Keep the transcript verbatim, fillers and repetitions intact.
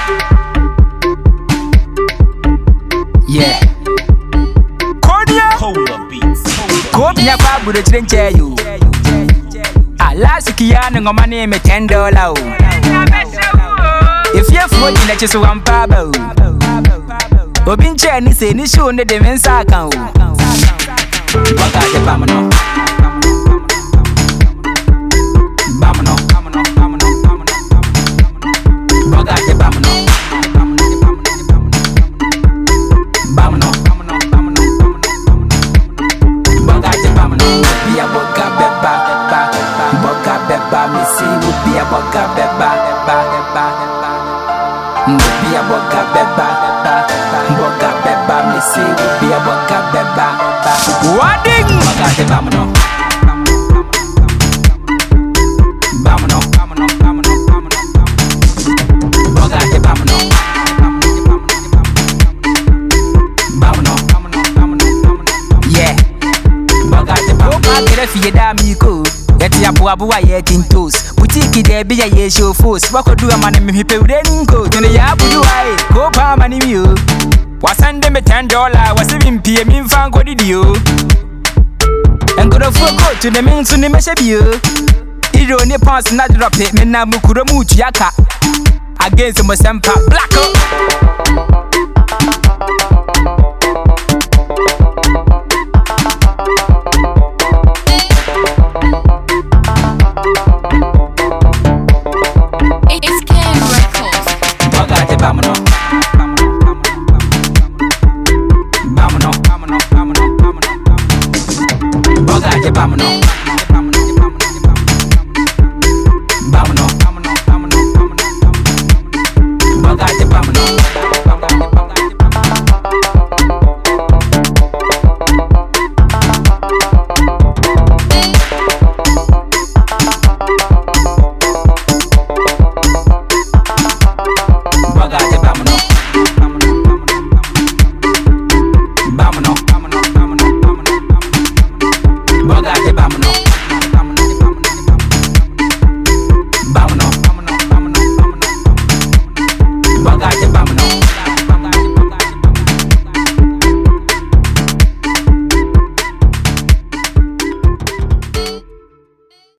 Yeah. Kodia. Kodia babu de chenche you. Alasi yana ngoma name ten dollars. If you food in the chisu ampaba. Obinche ni se ni show ne de mensa kan. Waka de bamano. Bamano. Waka de bamano. Bamano. Waka de bamano. Be a boka beba, beba, boka beba. Me see you be a boka beba, beba, beba. Be a boka beba, beba, boka beba. Me see you be a boka beba, beba. Wadding. Waka de bamano. Bamano. Bamano. Bamano. Waka de bamano. Yeah. Get a feed amigo. Get your boy yet in toast. Boutique there be a show force. What could do a man and me pay then go to the yabu do I go palm and you. Was sending me ten dollars, was even P M in fan go did you. And go to go to the main soon measure you. It only pass not drop it, me now mukuro much yaka. Against the Mosampa black.